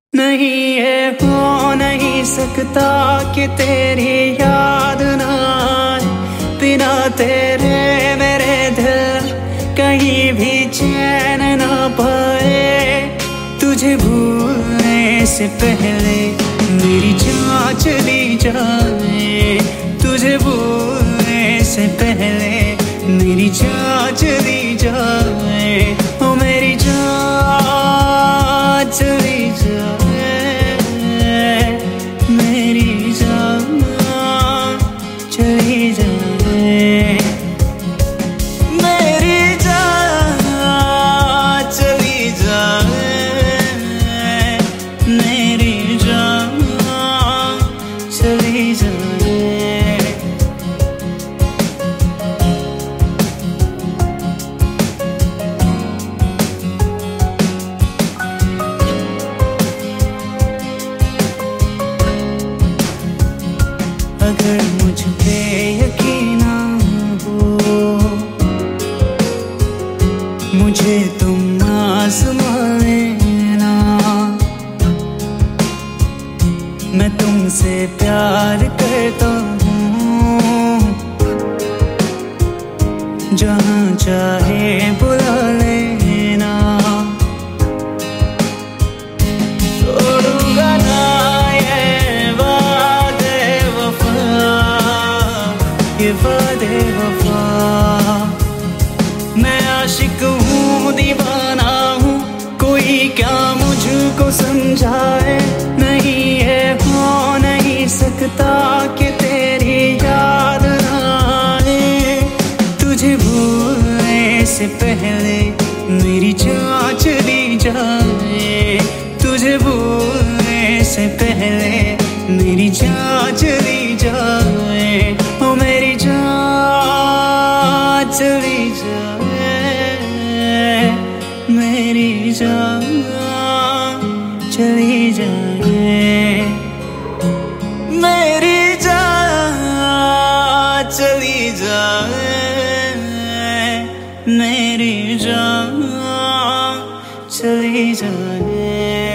नहीं है हो नहीं सकता कि तेरी याद ना आए। बिना तेरे मेरे दिल कहीं भी चैन ना पाए। तुझे भूलने से पहले मेरी जान चली जाए। तुझे भूलने से पहले मेरी जान चली जाए। ओ मेरी जान चली जाए। मेरी जान चली जाए। मेरी जान चली जाए। मेरी जान चली जाए। अगर मुझ पे यकीन ना हो, मुझे तुम आज़माए ना। मैं तुमसे प्यार करता हूँ, जहाँ चाहे बुला लेना। तोड़ूंगा ना ये वादे वफा। मैं आशिक हूँ, दीवाना हूँ, कोई क्या मुझको समझाए। नहीं है हो नहीं सकता कि तेरी याद ना आए। तुझे भूलने से पहले मेरी जान चली जाए। तुझे भूलने से पहले मेरी जान चली जाए। ओ मेरी जान चली जाए। मेरी जान चली जाए। मेरी जान चली जाए। मेरी जान चली जाए।